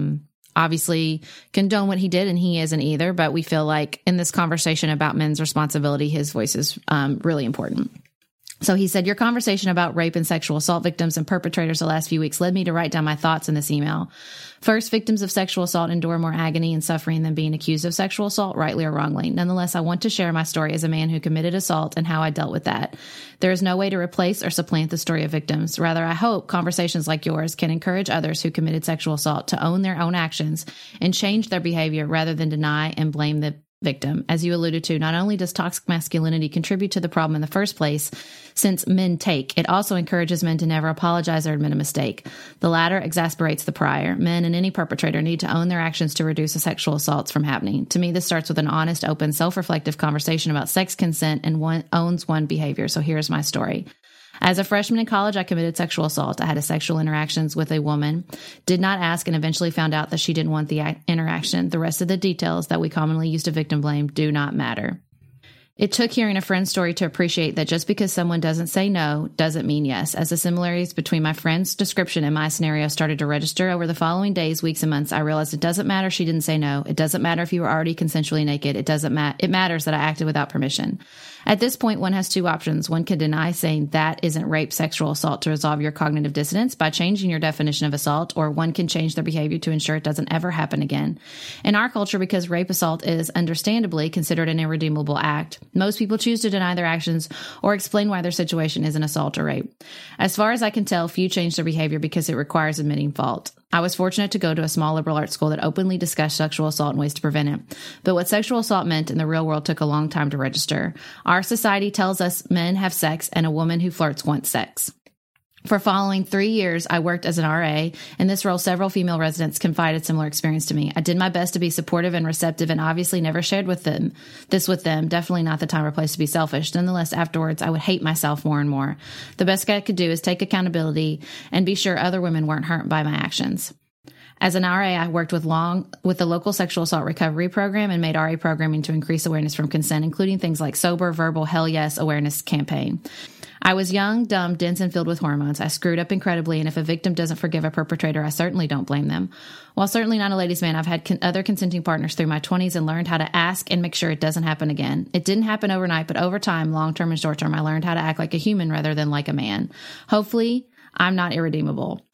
obviously condone what he did, and he isn't either, but we feel like in this conversation about men's responsibility, his voice is really important. So he said, your conversation about rape and sexual assault victims and perpetrators the last few weeks led me to write down my thoughts in this email. First, victims of sexual assault endure more agony and suffering than being accused of sexual assault, rightly or wrongly. Nonetheless, I want to share my story as a man who committed assault and how I dealt with that. There is no way to replace or supplant the story of victims. Rather, I hope conversations like yours can encourage others who committed sexual assault to own their own actions and change their behavior rather than deny and blame the victim. As you alluded to, not only does toxic masculinity contribute to the problem in the first place, since men take, it also encourages men to never apologize or admit a mistake. The latter exasperates the prior. Men and any perpetrator need to own their actions to reduce the sexual assaults from happening. To me, this starts with an honest, open, self-reflective conversation about sex consent and one owns one behavior. So here's my story. As a freshman in college, I committed sexual assault. I had sexual interactions with a woman, did not ask, and eventually found out that she didn't want the interaction. The rest of the details that we commonly use to victim blame do not matter. It took hearing a friend's story to appreciate that just because someone doesn't say no doesn't mean yes. As the similarities between my friend's description and my scenario started to register over the following days, weeks, and months, I realized it doesn't matter she didn't say no. It doesn't matter if you were already consensually naked. It matters that I acted without permission. At this point, one has two options. One can deny saying that isn't rape, sexual assault to resolve your cognitive dissonance by changing your definition of assault, or one can change their behavior to ensure it doesn't ever happen again. In our culture, because rape assault is understandably considered an irredeemable act, most people choose to deny their actions or explain why their situation is an assault or rape. As far as I can tell, few change their behavior because it requires admitting fault. I was fortunate to go to a small liberal arts school that openly discussed sexual assault and ways to prevent it. But what sexual assault meant in the real world took a long time to register. Our society tells us men have sex and a woman who flirts wants sex. For following 3 years, I worked as an RA. In this role, several female residents confided similar experience to me. I did my best to be supportive and receptive and obviously never shared with them. Definitely not the time or place to be selfish. Nonetheless, afterwards, I would hate myself more and more. The best I could do is take accountability and be sure other women weren't hurt by my actions. As an RA, I worked with the local sexual assault recovery program and made RA programming to increase awareness from consent, including things like sober, verbal, hell yes awareness campaign. I was young, dumb, dense, and filled with hormones. I screwed up incredibly, and if a victim doesn't forgive a perpetrator, I certainly don't blame them. While certainly not a ladies' man, I've had other consenting partners through my 20s and learned how to ask and make sure it doesn't happen again. It didn't happen overnight, but over time, long-term and short-term, I learned how to act like a human rather than like a man. Hopefully, I'm not irredeemable.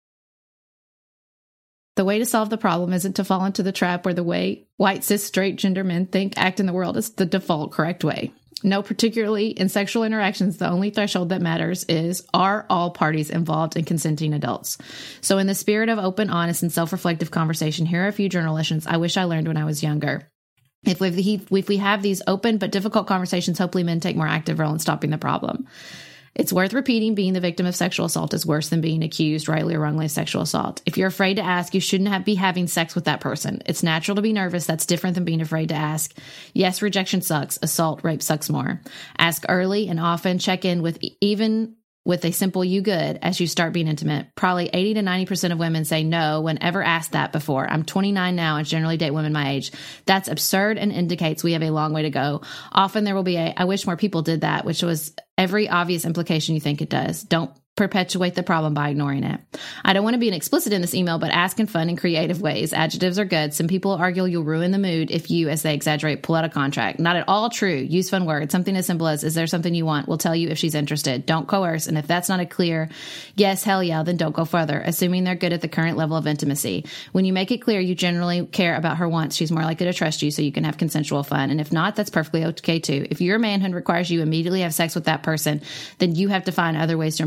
The way to solve the problem isn't to fall into the trap where the way white, cis, straight, gender men think, act in the world is the default correct way. No, particularly in sexual interactions, the only threshold that matters is, are all parties involved in consenting adults? So in the spirit of open, honest, and self-reflective conversation, here are a few journal lessons I wish I learned when I was younger. If we have these open but difficult conversations, hopefully men take more active role in stopping the problem. It's worth repeating, being the victim of sexual assault is worse than being accused, rightly or wrongly, of sexual assault. If you're afraid to ask, you shouldn't be having sex with that person. It's natural to be nervous. That's different than being afraid to ask. Yes, rejection sucks. Assault, rape sucks more. Ask early and often. Check in with a simple "you good" as you start being intimate. Probably 80 to 90% of women say no whenever asked that before. I'm 29 now and generally date women my age. That's absurd and indicates we have a long way to go. Often there will be I wish more people did that, which was every obvious implication you think it does. Don't perpetuate the problem by ignoring it. I don't want to be explicit in this email, but ask in fun and creative ways. Adjectives are good. Some people argue you'll ruin the mood if you, as they exaggerate, pull out a contract. Not at all true. Use fun words. Something as simple as, is there something you want? We'll tell you if she's interested. Don't coerce. And if that's not a clear yes, hell yeah, then don't go further, assuming they're good at the current level of intimacy. When you make it clear you generally care about her wants, she's more likely to trust you so you can have consensual fun. And if not, that's perfectly okay too. If your manhood requires you immediately have sex with that person, then you have to find other ways to improve self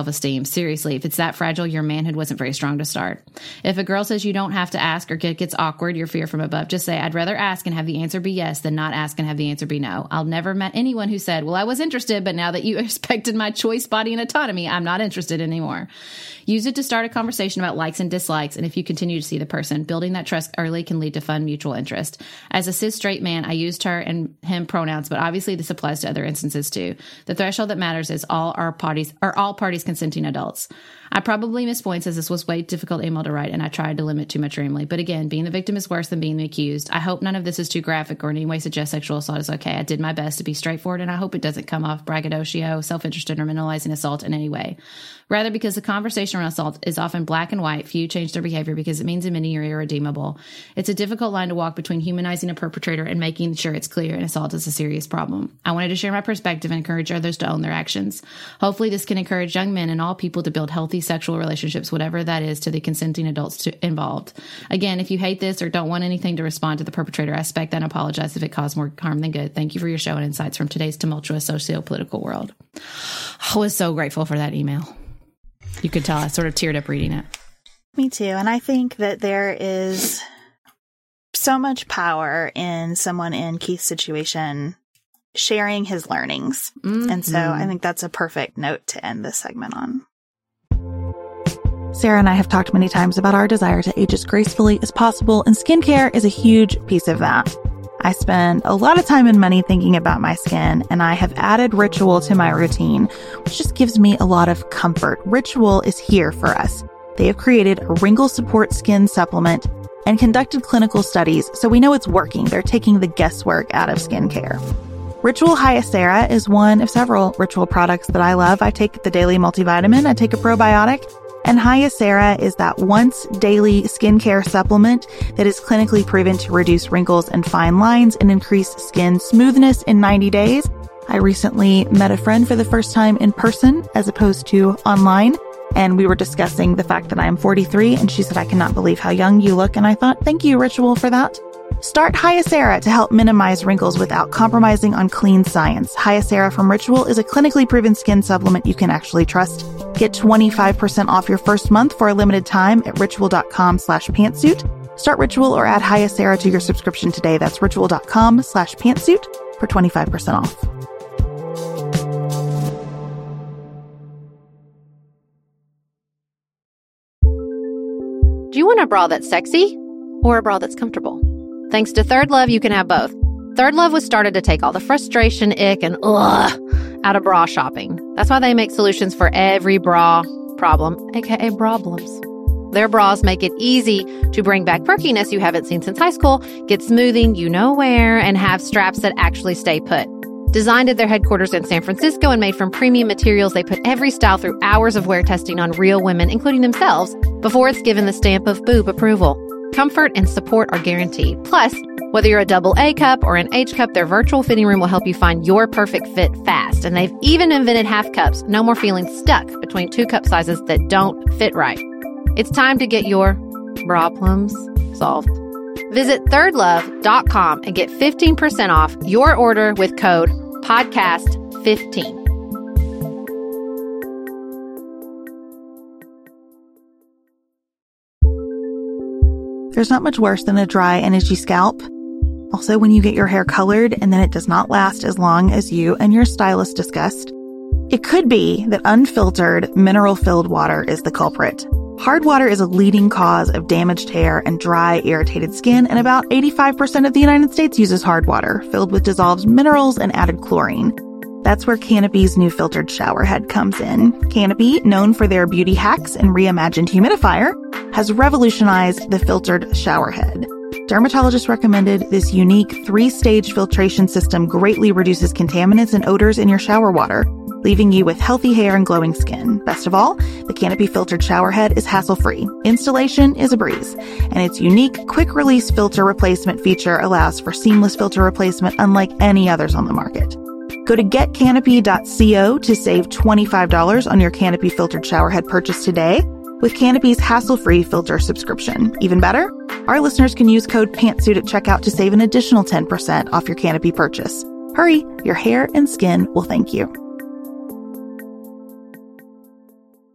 self-esteem. Seriously, if it's that fragile, your manhood wasn't very strong to start. If a girl says you don't have to ask or gets awkward, your fear from above, just say, I'd rather ask and have the answer be yes than not ask and have the answer be no. I'll never met anyone who said, well, I was interested, but now that you respected my choice, body, and autonomy, I'm not interested anymore. Use it to start a conversation about likes and dislikes, and if you continue to see the person, building that trust early can lead to fun mutual interest. As a cis straight man, I used her and him pronouns, but obviously this applies to other instances too. The threshold that matters is all parties consenting adults. I probably missed points as this was way difficult email to write, and I tried to limit too much randomly. But again, being the victim is worse than being the accused. I hope none of this is too graphic or in any way suggests sexual assault is okay. I did my best to be straightforward, and I hope it doesn't come off braggadocio, self-interested, or minimalizing assault in any way. Rather, because the conversation around assault is often black and white, few change their behavior because it means in many you're irredeemable. It's a difficult line to walk between humanizing a perpetrator and making sure it's clear an assault is a serious problem. I wanted to share my perspective and encourage others to own their actions. Hopefully this can encourage young men and all people to build healthy sexual relationships, whatever that is, to the consenting adults involved. Again, if you hate this or don't want anything to respond to the perpetrator, I expect and apologize if it caused more harm than good. Thank you for your show and insights from today's tumultuous socio-political world. I was so grateful for that email. You could tell I sort of teared up reading it.
Me too. And I think that there is so much power in someone in Keith's situation sharing his learnings. Mm-hmm. And so I think that's a perfect note to end this segment on. Sarah and I have talked many times about our desire to age as gracefully as possible, and skincare is a huge piece of that. I spend a lot of time and money thinking about my skin, and I have added Ritual to my routine, which just gives me a lot of comfort. Ritual is here for us. They have created a wrinkle support skin supplement and conducted clinical studies, so we know it's working. They're taking the guesswork out of skincare. Ritual Hyacera is one of several Ritual products that I love. I take the daily multivitamin, I take a probiotic, and Hyacera is that once daily skincare supplement that is clinically proven to reduce wrinkles and fine lines and increase skin smoothness in 90 days. I recently met a friend for the first time in person as opposed to online, and we were discussing the fact that I am 43, and she said, I cannot believe how young you look. And I thought, thank you, Ritual, for that. Start Hyacera to help minimize wrinkles without compromising on clean science. Hyacera from Ritual is a clinically proven skin supplement you can actually trust. Get 25% off your first month for a limited time at ritual.com/pantsuit. Start Ritual or add Hyacera to your subscription today. That's ritual.com/pantsuit for 25% off.
Do you want a bra that's sexy or a bra that's comfortable? Thanks to Third Love, you can have both. Third Love was started to take all the frustration, ick, and out of bra shopping. That's why they make solutions for every bra problem, aka problems. Their bras make it easy to bring back perkiness you haven't seen since high school, get smoothing you know where, and have straps that actually stay put. Designed at their headquarters in San Francisco and made from premium materials, they put every style through hours of wear testing on real women, including themselves, before it's given the stamp of boob approval. Comfort and support are guaranteed. Plus, whether you're a double A cup or an H cup, their virtual fitting room will help you find your perfect fit fast. And they've even invented half cups. No more feeling stuck between two cup sizes that don't fit right. It's time to get your problems solved. Visit thirdlove.com and get 15% off your order with code podcast15.
There's not much worse than a dry and itchy scalp. Also, when you get your hair colored and then it does not last as long as you and your stylist discussed. It could be that unfiltered, mineral-filled water is the culprit. Hard water is a leading cause of damaged hair and dry, irritated skin, and about 85% of the United States uses hard water, filled with dissolved minerals and added chlorine. That's where Canopy's new filtered shower head comes in. Canopy, known for their beauty hacks and reimagined humidifier, has revolutionized the filtered shower head. Dermatologists recommended this unique 3-stage filtration system greatly reduces contaminants and odors in your shower water, leaving you with healthy hair and glowing skin. Best of all, the Canopy filtered shower head is hassle-free. Installation is a breeze, and its unique quick-release filter replacement feature allows for seamless filter replacement unlike any others on the market. Go to getcanopy.co to save $25 on your Canopy filtered shower head purchase today with Canopy's hassle-free filter subscription. Even better, our listeners can use code PANTSUIT at checkout to save an additional 10% off your Canopy purchase. Hurry, your hair and skin will thank you.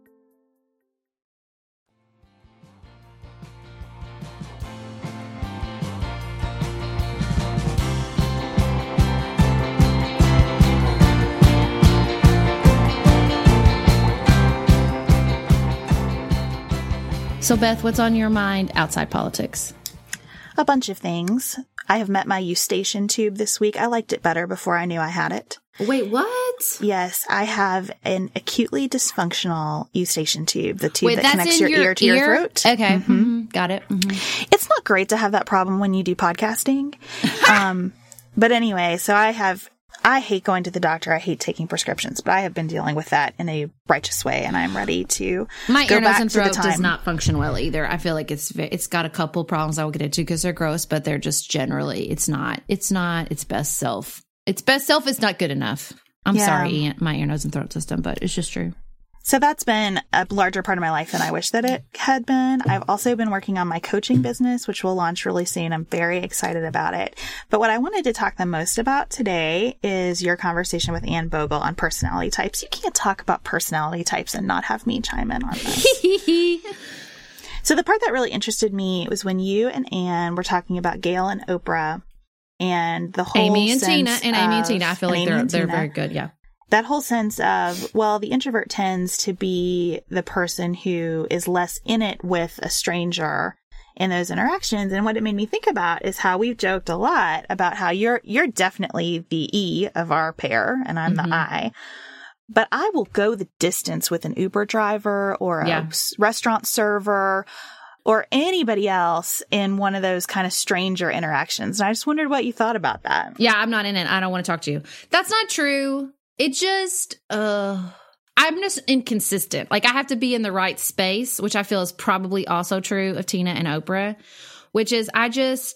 So, Beth, what's on your mind outside politics?
A bunch of things. I have met my eustachian tube this week. I liked it better before I knew I had it.
Wait, what?
Yes, I have an acutely dysfunctional eustachian tube, the tube
Wait,
that connects your ear to your throat.
Okay, got it. Mm-hmm.
It's not great to have that problem when you do podcasting. But anyway, so I hate going to the doctor. I hate taking prescriptions, but I have been dealing with that in a righteous way, and I'm ready to
My
go
ear, nose,
back
and
to the
throat
time.
does not function well either. I feel like it's got a couple problems I will get into because they're gross, but they're just generally, it's not its best self. Its best self is not good enough. I'm sorry, my ear, nose, and throat system, but it's just true.
So that's been a larger part of my life than I wish that it had been. I've also been working on my coaching business, which will launch really soon. I'm very excited about it. But what I wanted to talk the most about today is your conversation with Anne Bogle on personality types. You can't talk about personality types and not have me chime in on this. So the part that really interested me was when you and Anne were talking about Gail and Oprah and the whole
Amy and
sense
Tina. I feel like they're very good. Yeah.
That whole sense of, well, the introvert tends to be the person who is less in it with a stranger in those interactions. And what it made me think about is how we've joked a lot about how you're definitely the E of our pair and I'm the I. But I will go the distance with an Uber driver or a restaurant server or anybody else in one of those kind of stranger interactions. And I just wondered what you thought about that.
Yeah, I'm not in it. I don't want to talk to you. That's not true. It just, I'm just inconsistent. Like I have to be in the right space, which I feel is probably also true of Tina and Oprah, which is I'm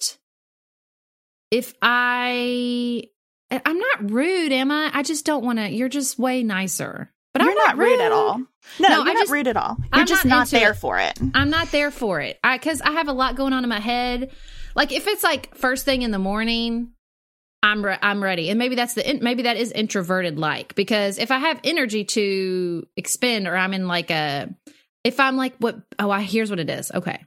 not rude, am I? I just don't want to, you're just way nicer. But
you're not rude at all. No, you're not rude at all. You're just not there for it.
I'm not there for it. Because I have a lot going on in my head. Like if it's like first thing in the morning, I'm ready. And maybe that is introverted like, because if I have energy to expend or I'm in like here's what it is. Okay.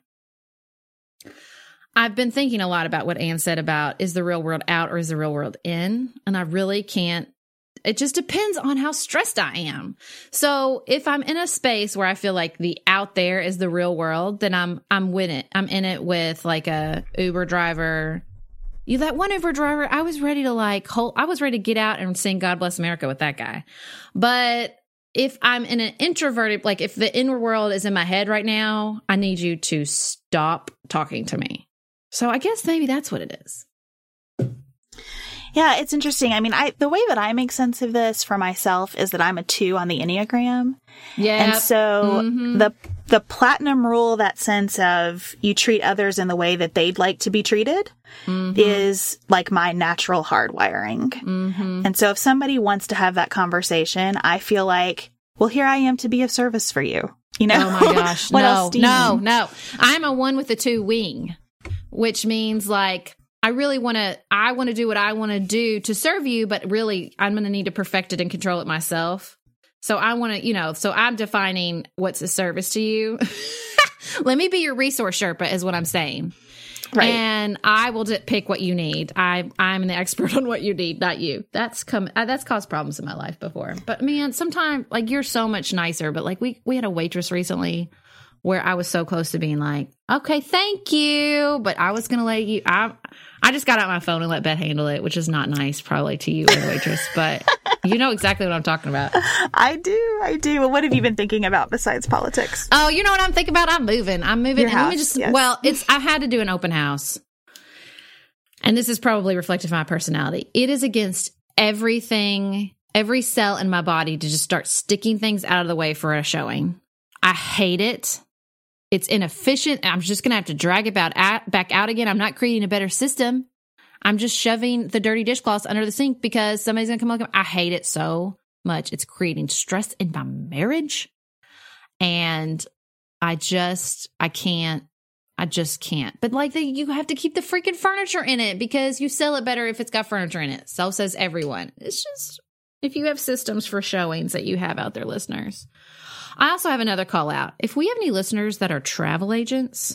I've been thinking a lot about what Anne said about is the real world out or is the real world in? And I really can't, it just depends on how stressed I am. So if I'm in a space where I feel like the out there is the real world, then I'm with it. I'm in it with like a Uber driver. That one Uber driver, I was ready to get out and sing God Bless America with that guy. But if I'm in an introverted, like if the inner world is in my head right now, I need you to stop talking to me. So I guess maybe that's what it is.
Yeah, it's interesting. I mean, the way that I make sense of this for myself is that I'm a 2 on the Enneagram. Yeah. And so the platinum rule, that sense of you treat others in the way that they'd like to be treated, is like my natural hardwiring. And so if somebody wants to have that conversation, I feel like, well, here I am to be of service for you. You know?
Oh my gosh. No. I'm a 1 with a 2 wing, which means like, I want to do what I want to do to serve you, but really I'm going to need to perfect it and control it myself. So I want to, so I'm defining what's a service to you. Let me be your resource Sherpa is what I'm saying. Right. And I will pick what you need. I'm the expert on what you need, not you. That's caused problems in my life before. But man, sometimes like you're so much nicer, but like we had a waitress recently where I was so close to being like, okay, thank you. But I was going to let you, I just got out my phone and let Beth handle it, which is not nice probably to you, the waitress, but you know exactly what I'm talking about.
I do. Well, what have you been thinking about besides politics?
Oh, you know what I'm thinking about? I'm moving.
Your
and
house,
let me just,
yes.
I had to do an open house. And this is probably reflective of my personality. It is against everything, every cell in my body to just start sticking things out of the way for a showing. I hate it. It's inefficient. I'm just going to have to drag it back out again. I'm not creating a better system. I'm just shoving the dirty dishcloths under the sink because somebody's going to come look at me. I hate it so much. It's creating stress in my marriage. And I just can't. But like you have to keep the freaking furniture in it because you sell it better if it's got furniture in it. So says everyone. It's just, if you have systems for showings that you have out there, listeners. I also have another call out. If we have any listeners that are travel agents,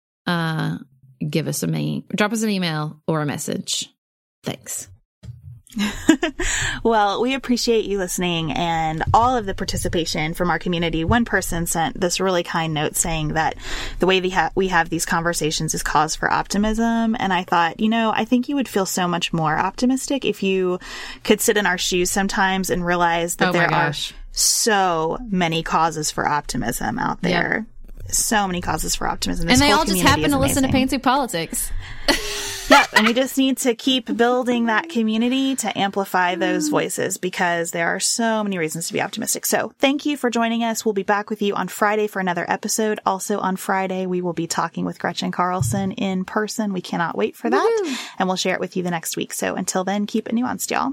drop us an email or a message. Thanks.
Well, we appreciate you listening and all of the participation from our community. One person sent this really kind note saying that the way we have these conversations is cause for optimism. And I thought, I think you would feel so much more optimistic if you could sit in our shoes sometimes and realize that there are so many causes for optimism out there. Yep. So many causes for optimism.
And they all just happen to listen to Pantsuit Politics.
Yep, and we just need to keep building that community to amplify those voices because there are so many reasons to be optimistic. So thank you for joining us. We'll be back with you on Friday for another episode. Also on Friday, we will be talking with Gretchen Carlson in person. We cannot wait for that. Woo-hoo. And we'll share it with you the next week. So until then, keep it nuanced, y'all.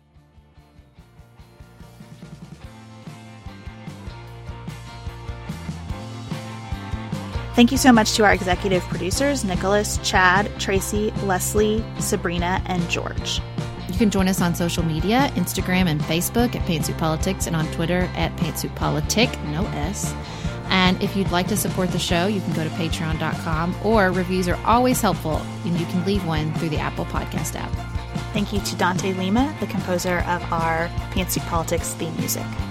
Thank you so much to our executive producers, Nicholas, Chad, Tracy, Leslie, Sabrina, and George.
You can join us on social media, Instagram and Facebook at Pantsuit Politics, and on Twitter at Pantsuit Politic, no S. And if you'd like to support the show, you can go to patreon.com, or reviews are always helpful, and you can leave one through the Apple Podcast app.
Thank you to Dante Lima, the composer of our Pantsuit Politics theme music.